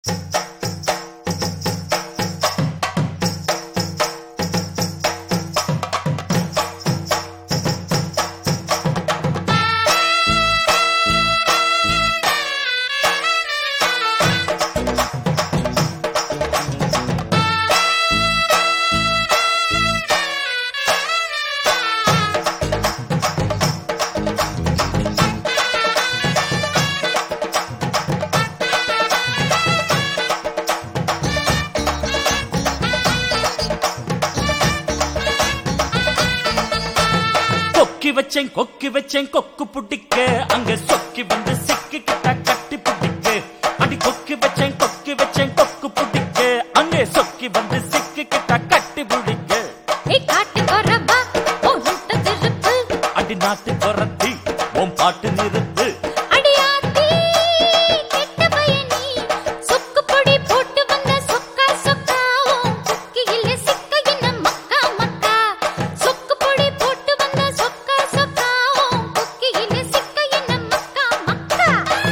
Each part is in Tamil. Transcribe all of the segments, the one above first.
கொக்கி வச்சேன் கொக்கு புடிக்க அங்க சொக்கி வந்து சிக்கிக்கிட்ட கட்டி புடிக்க அடி கொக்கி வச்சேன் கொக்கு புடிக்க அங்க சொக்கி வந்து சிக்கிக்கிட்ட கட்டி புடிக்க காட்டு கொரபா ஓ ரூட்ட திருப்பு அடி நாட்டு கொரத்தி உன் பாட்டு நிறுத்து அடியாத்தி கெட்ட பயனி சொக்கு பொடி போட்டு வந்த சொக்கா சொக்கா ஓ கொக்கியிலே சிக்க என்ன மக்கா மக்கா சொக்கு பொடி போட்டு வந்த சொக்கா சொக்கா ஓ கொக்கியிலே சிக்க என்ன மக்கா மக்கா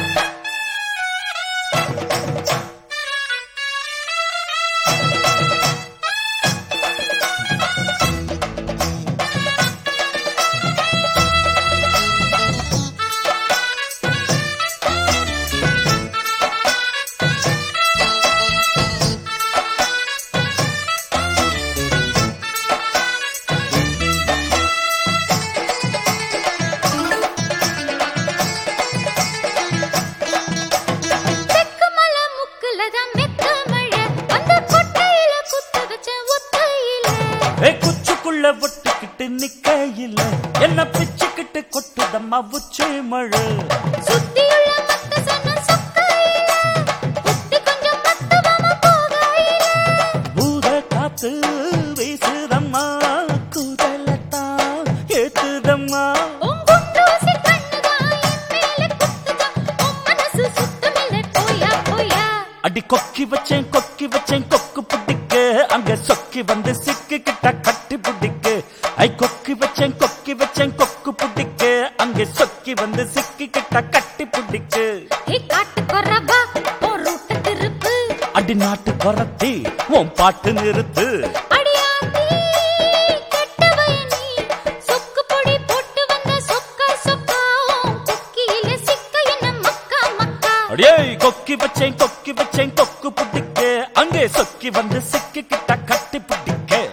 குச்சுக்குள்ள ஒட்டிக்கிட்டு நிக்கையில என்ன பிச்சுக்கிட்டு கொட்டுதம்மா உச்சி மழை சுத்தியுள்ள மத்த சன்ன சொக்கையில புத்தி கொஞ்சம் மத்தவமா போகையில பூத காத்து வீசுதம்மா கூதலத்தான் ஏத்துதம்மா உங்குண்டூசி கண்ணுதான் என் மேல குத்துதா உன் மனசு சுத்தமில்லை போயா போயா அடி கொக்கி வச்சேன் கொக்கு புடிக்க அங்க சொக்கி வந்து சிக்கிக்கிட்ட கட்டி புடிக்க ஐ கொக்கி வச்சேன் கொக்கு புடிக்க அங்க சொக்கி வந்து சிக்கிக்கிட்ட கட்டி புடிக்க காட்டு கொரபா ஓ ரூட்ட திருப்பு அடி நாட்டு கொரத்தி உன் பாட்டு நிறுத்து அடியாத்தி கெட்ட பயனி சொக்கு பொடி போட்டு வந்த சொக்கா சொக்கா ஓ கொக்கியிலே சிக்க என்ன மக்கா மக்கா அடியே கொக்கி வச்சேன் கொக்கு புடிக்க அங்கே சொக்கி வந்து சிக்கிக்கிட்ட கட்டி புடிக்க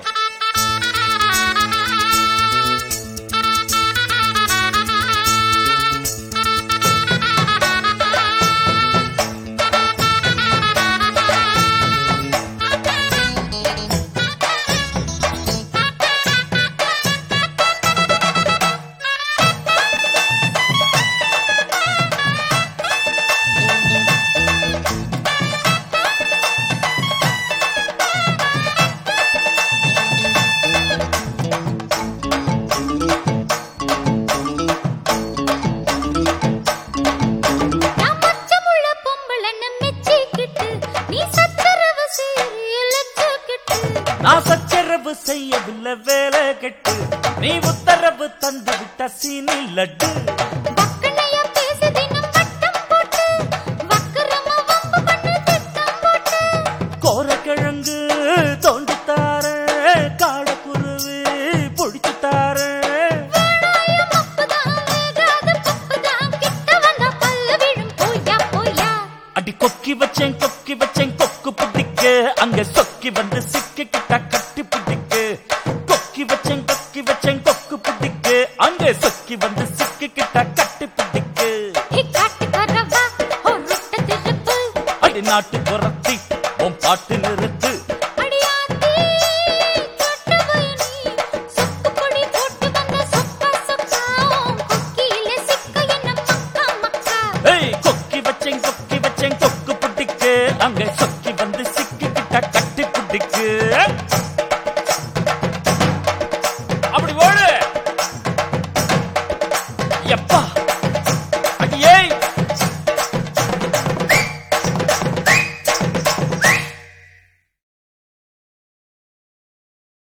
நான் சச்சரவு செய்யவில்லை வேலை கெட்டு நீ உத்தரவு தந்து விட்ட சீனி லட்டு பக்கனையா பேசி தினம் வட்டம் போட்டு வக்கரமா வம்பு பண்ணு திட்டம் போட்டு கோரக்கிழங்கு தோண்டித்தார காடக்குருவி பிடிச்சுத்தார வேணாயம் அப்புதான் வேகாத பப்புதான் கிட்ட வந்தா பல்ல விழும் போயா போயா அடி கொக்கி வச்சேன் கொக்கு புடிக்க அங்க சொக்கி வந்து சிக்கிக்கிட்ட கட்டி புடிக்க கொக்கி வச்சேன் கொக்கு புடிக்க அங்க சொக்கி வந்து சிக்கிக்கிட்ட கட்டி புடிக்க காட்டு கொரபா ஓ ரூட்ட திருப்பு அடி நாட்டு கொரத்தி உன் பாட்டு நிறுத்து அடியாத்தி கெட்ட பயனி சொக்கு பொடி போட்டு வந்த சொக்கா சொக்கா ஓ கொக்கியிலே சிக்க என்ன மக்கா மக்கா ஏய் கொக்கி வச்சேன் கொக்கு புடிக்க அங்க சொக்கி வந்து சிக்கிக்கிட்ட கட்டி புடிக்க அப்படி ஓடு எப்பா